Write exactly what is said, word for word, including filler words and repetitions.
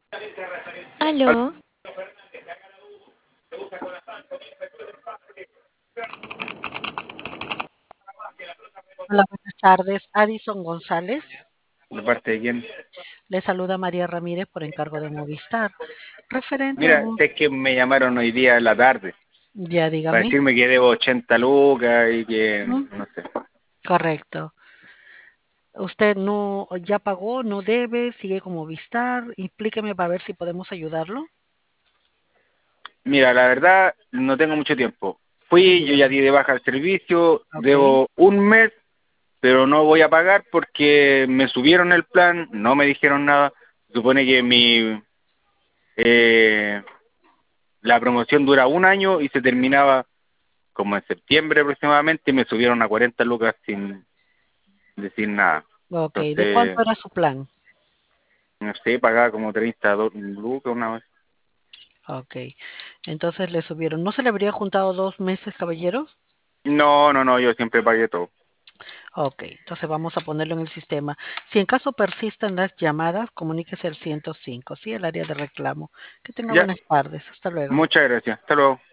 Aló, Hola, buenas tardes. Addison González. ¿De parte de quién? Le saluda María Ramírez por encargo de Movistar. Referente a Mira, un... es que me llamaron hoy día en la tarde Ya para dígame. decirme que debo ochenta lucas y que, ¿Mm? no sé. Correcto. ¿Usted no ya pagó, no debe, sigue con Movistar? Explíqueme para ver si podemos ayudarlo. Mira, la verdad, no tengo mucho tiempo. Fui, yo ya Ya, di de baja el servicio, ok, debo un mes, pero no voy a pagar porque me subieron el plan, no me dijeron nada. Se supone que mi eh, la promoción dura un año y se terminaba como en septiembre aproximadamente y me subieron a cuarenta lucas sin decir nada. ok. ¿De Entonces, cuánto era su plan? no sé, pagaba como treinta do- lucas una vez. Ok. Entonces le subieron. ¿No se le habría juntado dos meses, caballero? No, no, no, yo siempre pagué todo. Ok, entonces vamos a ponerlo en el sistema. Si en caso persistan las llamadas, comuníquese al ciento cinco, ¿sí? El área de reclamo. Que tenga Ya, buenas tardes. Hasta luego. muchas gracias. Hasta luego.